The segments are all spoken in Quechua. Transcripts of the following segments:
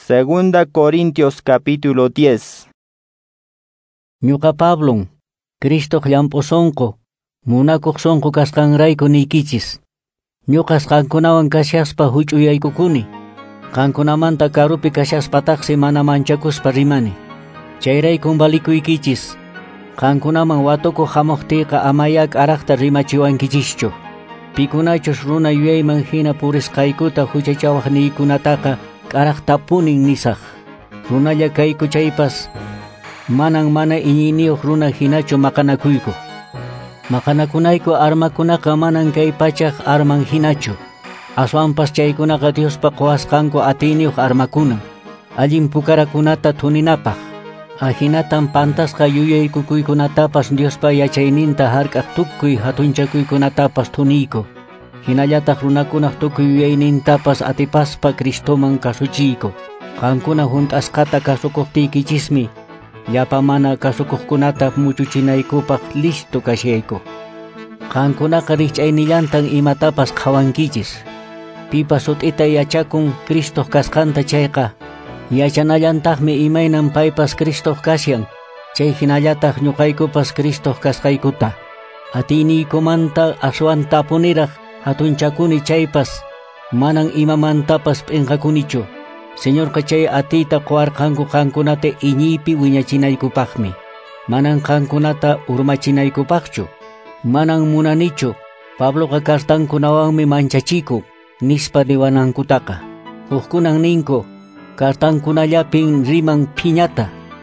Segunda Corintios capítulo 10. Ñuqa Pablon, Cristo llamposonko, munakuq sonko kasqanrayku nikichis. Ñuqas qankunawan kashaspa huch'uyaykukuni. Qankunamanta karupi kashaspataqsi mana manchakuspa rimani. Chayraykum valikuykichis. Qankunaman watuku hamuqtiyqa amaya k'araqta rimachiwankichischu. Pikunachus runa yuyayman hina purisqaykuta huchachawaqniykunataqa k'araq tapunin nisaq. Runalla kayku chaypas mana iñiniyuq runa hinachu maqanakuyku. Maqanakunayku armakunaqa manan kay pachaq arman hinachu. Aswanpas chaykunaqa Diospa quwasqanku atiniyuq armakunan. Allin pukarakunata thuninapaq. Ahinatan pantasqa yuyaykukuykunatapas Diospa yachayninta hark'aq tukuy hatunchakuykunatapas thuniyku. Hinallataq runakunaq tukuy yuyaynintapas atipaspa Cristoman kasuchiyku. Qankuna hunt'asqata kasukuqtiykichismi llapa mana kasukuqkunata muchuchinaykupaq listu kashayku. Qankunaqa rikch'aynillantan imatapas qhawankichis. Pipas sut'ita yachakun Cristo kasqanta chayqa yachanallantaqmi imaynan paypas Cristo kasyan. Chay hinallataq ñuqaykupas Cristo kasqaykuta. Atiniykumanta aswan tapuniraq hatunchakuni chaypas manan imamantapas p'inqakunichu. Señorqa chay atiyta quwarqanku qankunata iñiypi wiñachinaykupaqmi. Manan qankunata urmachinaykupaqchu. Manan munanichu Pabloqa kartankunawanmi manchachiku nispa niwanankutaqa. Hukkunan ninku kartankunallapin riman phiñata,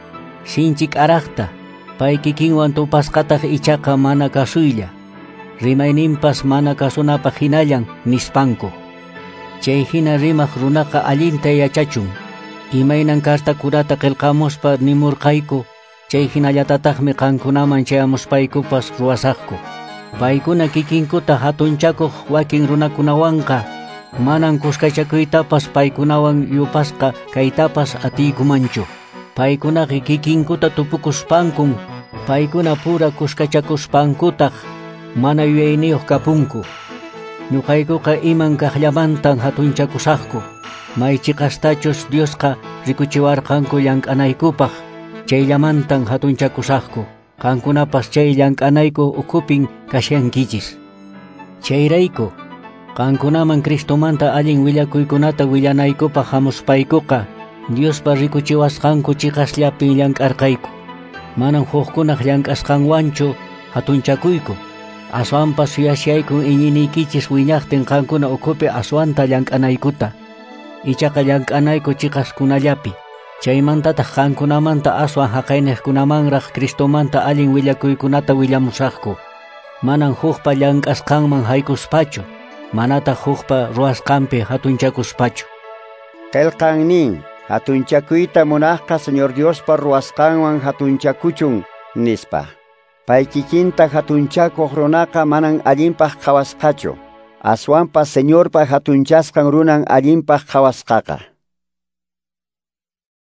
sinchi k'araqta, pay kikinwan tupasqataq ichaqa mana kasuylla. Rimayninpas mana kasunapaq hinallan nispanku. Chay hina rimaq runaqa allinta yachachun. Imaynan kartakunata qillqamuspa nimurqayku, chay hinallatataqmi qankunaman chayamuspaykupas ruwasaqku. Paykuna kikinkuta hatunchakuq wakin runakunawanqa manan kuskachakuytapas paykunawan yupasqa kaytapas atiykumanchu. Paykunaqa kikinkuta tupukuspankun, paykuna pura kuskachakuspankutaq mana yuyayniyuq kapunku. Ñuqaykuqa iman kaqllamantan hatunchakusaqku. Maychiqastachus Diosqa rikuchiwarqanku llank'anaykupaq, chayllamantan hatunchakusaqku. Qankunapas chay llank'anayku ukupin kashyankichis. Chayrayku qankunaman Cristomanta allin willakuykunata willanaykupaq hamuspaykuqa Diospa rikuchiwasqanku chiqasllapin llank'arqayku. Manan huqkunaq llank'asqanwanchu hatunchakuyku. Aswanpas suyasyaykun iñiniykichis wiñaqtin qankuna ukupi aswanta llank'anaykuta. Ichaqa llank'anayku chiqaskunallapi. Chaymantataq qankunamanta aswan haqayniqkunamanraq Cristomanta allin willakuykunata willamusaqku. Manan huqpa llank'asqanman haykuspachu, manataq huqpa ruwasqanpi hatunchakuspachu. Qillqannin hatunchakuyta munaqqa Señor Diospa ruwasqanwan hatunchakuchun nispa. Pay kikinta hatunchakuq runaqa manan allinpaq qhawasqachu. Aswanpas Señorpa hatunchasqan runan allinpaq qhawasqaqa.